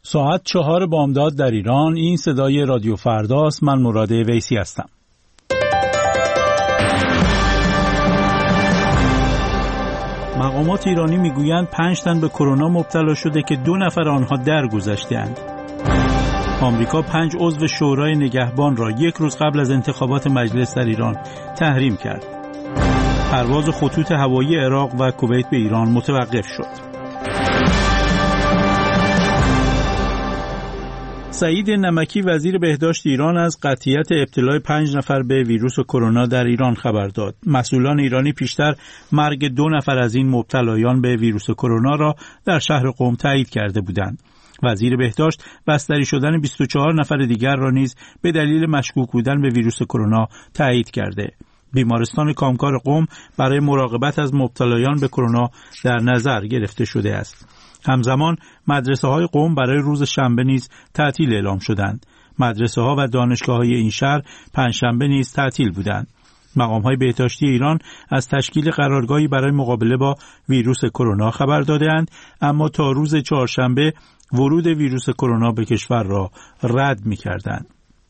ساعت 4 بامداد در ایران. این صدای رادیو فرداست. من مراد ویسی هستم. مقامات ایرانی میگویند 5 تن به کرونا مبتلا شده که 2 نفر آنها درگذشته‌اند. آمریکا 5 عضو شورای نگهبان را 1 روز قبل از انتخابات مجلس در ایران تحریم کرد. پرواز خطوط هوایی عراق و کویت به ایران متوقف شد. سعید نمکی وزیر بهداشت ایران از قطعیت ابتلای 5 نفر به ویروس کرونا در ایران خبر داد. مسئولان ایرانی پیشتر مرگ 2 نفر از این مبتلایان به ویروس کرونا را در شهر قم تایید کرده بودند. وزیر بهداشت بستری شدن 24 نفر دیگر را نیز به دلیل مشکوک بودن به ویروس کرونا تایید کرده. بیمارستان کامکار قم برای مراقبت از مبتلایان به کرونا در نظر گرفته شده است. همزمان مدرسه‌های قم برای روز شنبه نیز تعطیل اعلام شدند. مدرسه‌ها و دانشگاه‌های این شهر پنجشنبه نیز تعطیل بودند. مقام‌های بهداشتی ایران از تشکیل قرارگاهی برای مقابله با ویروس کرونا خبر داده‌اند، اما تا روز چهارشنبه ورود ویروس کرونا به کشور را رد می‌کردند.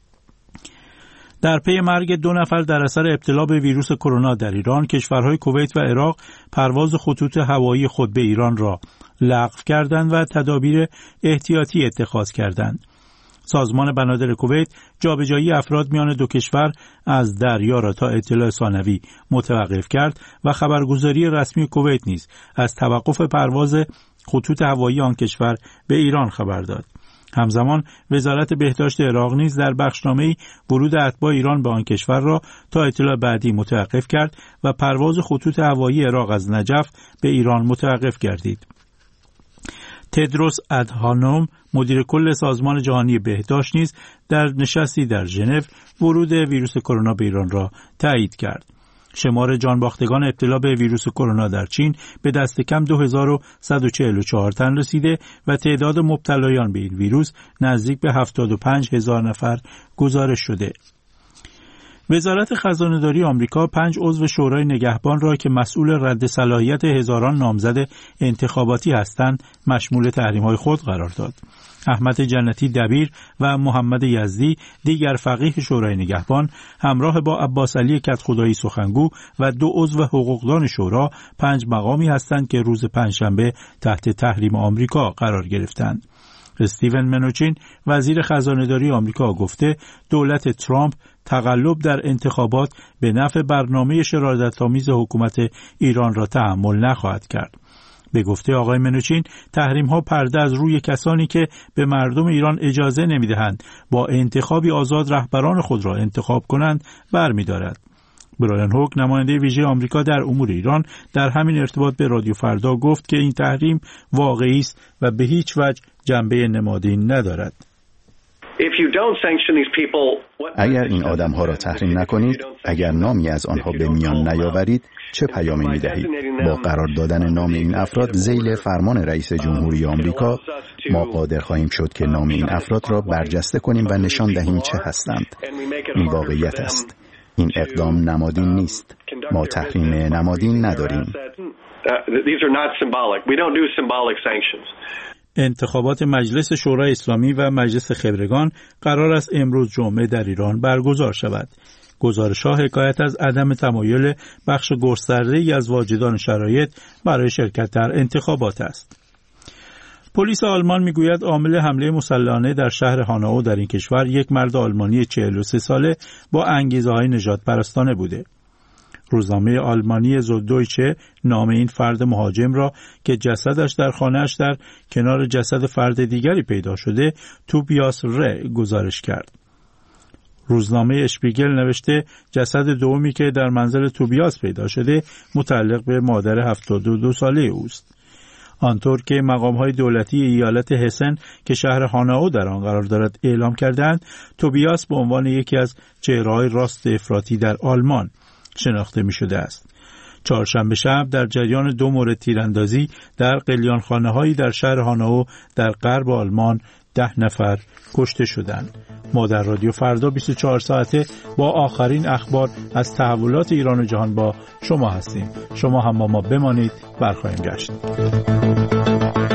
در پی مرگ 2 نفر در اثر ابتلا به ویروس کرونا در ایران، کشورهای کویت و عراق پرواز خطوط هوایی خود به ایران را لغو کردند و تدابیر احتیاطی اتخاذ کردند. سازمان بنادر کویت جابجایی افراد میان 2 کشور از دریا را تا اطلاع ثانوی متوقف کرد و خبرگزاری رسمی کویت نیز از توقف پرواز خطوط هوایی آن کشور به ایران خبر داد. همزمان وزارت بهداشت عراق نیز در بخشنامه‌ای ورود اتباع ایران به آن کشور را تا اطلاع بعدی متوقف کرد و پرواز خطوط هوایی عراق از نجف به ایران متوقف گردید. تدروس ادهانوم مدیر کل سازمان جهانی بهداشت نیز در نشستی در ژنو ورود ویروس کرونا به ایران را تایید کرد. شمار جانباختگان ابتلا به ویروس کرونا در چین به دست کم 2144 تن رسیده و تعداد مبتلایان به این ویروس نزدیک به 75,000 نفر گزارش شده. وزارت خزانه‌داری آمریکا 5 عضو شورای نگهبان را که مسئول رد صلاحیت هزاران نامزد انتخاباتی هستند مشمول تحریم‌های خود قرار داد. احمد جنتی دبیر و محمد یزدی دیگر فقیه شورای نگهبان همراه با عباس علی کدخدایی سخنگو و 2 عضو حقوقدان شورا 5 مقامی هستند که روز پنجشنبه تحت تحریم آمریکا قرار گرفتند. استیون منوچین وزیر خزانه‌داری آمریکا گفته دولت ترامپ تقلب در انتخابات به نفع برنامه شرارت‌آمیز حکومت ایران را تحمل نخواهد کرد. به گفته آقای منوچین تحریم‌ها پرده از روی کسانی که به مردم ایران اجازه نمی‌دهند با انتخابی آزاد رهبران خود را انتخاب کنند برمی‌دارد. برایان هوک نماینده ویژه آمریکا در امور ایران در همین ارتباط به رادیو فردا گفت که این تحریم واقعی است و به هیچ وجه جنبه نمادین ندارد. اگر این آدم‌ها را تحریم نکنید، اگر نامی از آنها به میان نیاورید، چه پیامی می‌دهید؟ با قرار دادن نام این افراد ذیل فرمان رئیس جمهوری آمریکا، ما قادر خواهیم شد که نام این افراد را برجسته کنیم و نشان دهیم چه هستند. این واقعیت است. این اقدام نمادین نیست. ما تحریم نمادین نداریم. انتخابات مجلس شورای اسلامی و مجلس خبرگان قرار است امروز جمعه در ایران برگزار شود. گزارش‌ها حکایت از عدم تمایل بخش گسترده‌ای از واجدان شرایط برای شرکت در انتخابات است. پلیس آلمان میگوید عامل حمله مسلحانه در شهر هانائو در این کشور یک مرد آلمانی 43 ساله با انگیزه‌های نژاد پرستانه بوده. روزنامه آلمانی زودویچه نام این فرد مهاجم را که جسدش در خانه‌اش در کنار جسد فرد دیگری پیدا شده توبیاس ر گزارش کرد. روزنامه اشپیگل نوشته جسد دومی که در منزل توبیاس پیدا شده متعلق به مادر 72 ساله اوست. آنطور که مقام‌های دولتی ایالت هسن که شهر هانائو در آن قرار دارد اعلام کردند، توبیاس به عنوان یکی از چهره‌های راست افراطی در آلمان شناخته می‌شده است. چهارشنبه شب در جریان 2 مورد تیراندازی در قلیانخانه‌هایی در شهر هانائو در غرب آلمان 10 نفر کشته شدند. ما در رادیو فردا 24 ساعته با آخرین اخبار از تحولات ایران و جهان با شما هستیم. شما هم با ما بمانید، برخواهیم گشت.